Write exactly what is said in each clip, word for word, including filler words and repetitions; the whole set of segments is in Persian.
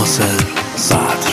ناصر صدر.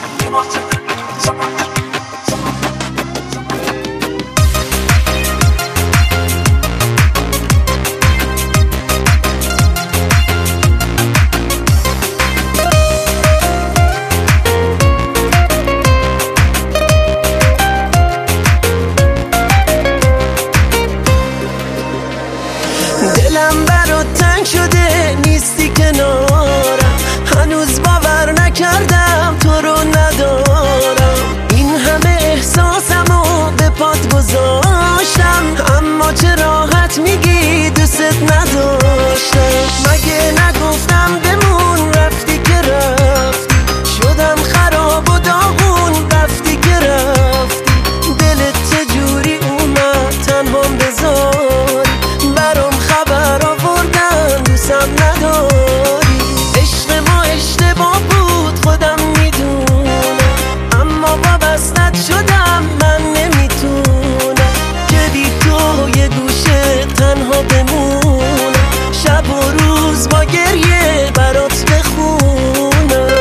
دلم برات تنگ شده نیستی کنارم، هنوز باور نکردم تو رو ندارم. این همه احساسمو به پات گذاشتم، اما چه راحت میگی دوست نداشتم. مگه نگفتم بمون رفتی که رفتی، شدم خراب و داغون رفتی که رفتی. دلت چجوری اومد تنهام بذاری، برام خبر آوردن دوستم نداری. عشق ما اشتباه بود خودم میدونم، اما وابستت شدم من نمیتونم که بی تو یه گوشه تنها بمونم، شب و روز با گریه برات بخونم.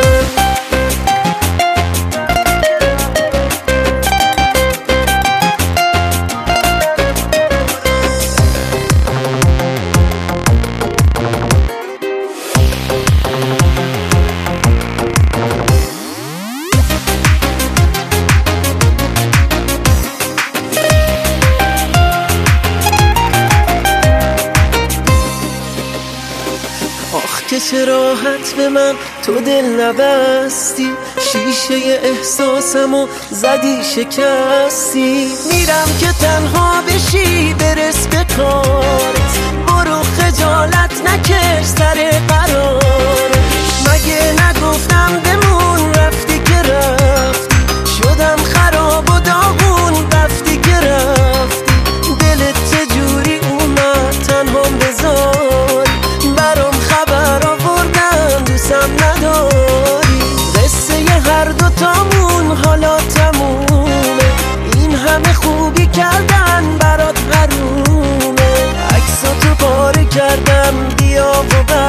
آخ که چه راحت به من تو دل نبستی، شیشه احساسمو زدی شکستی. میرم که تنها بشی برس به کارت، برو خجالت نکش سر قرارت. مگه نگفتم بمون رفتی که رفتی، شدم خراب و داغون رفتی که رفتی. دلت چجوری اومد تنهام بذاری، برام خبر آوردن دوستم نداری. قصه هر دوتامون حالا تمومه، این همه خوبی کردن برات حرومه. عکساتو پاره کردم بیا و